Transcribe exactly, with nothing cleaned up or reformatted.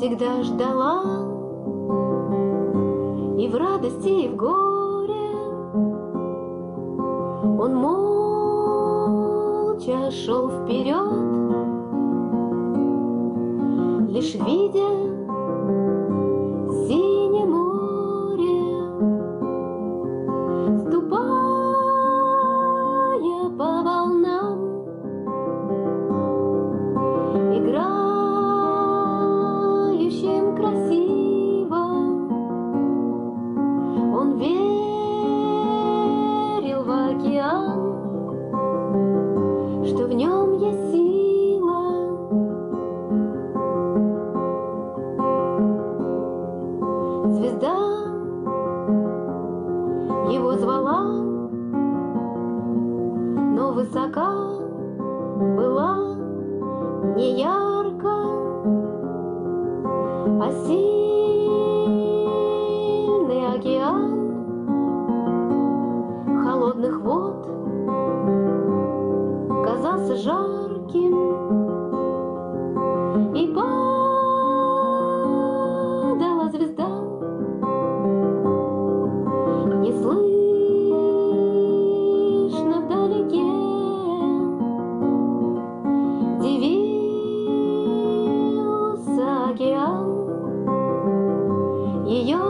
всегда ждала, и в радости, и в горе. Он молча шел вперед, лишь видя синее море, ступая по волнам, играющим красиво. Он верил в океан, что в нем есть сила. Звезда его звала, но высока была не ярко, а сильный океан холодных вод казался жарким, и падала звезда. Не слышно вдалеке дивился океан ее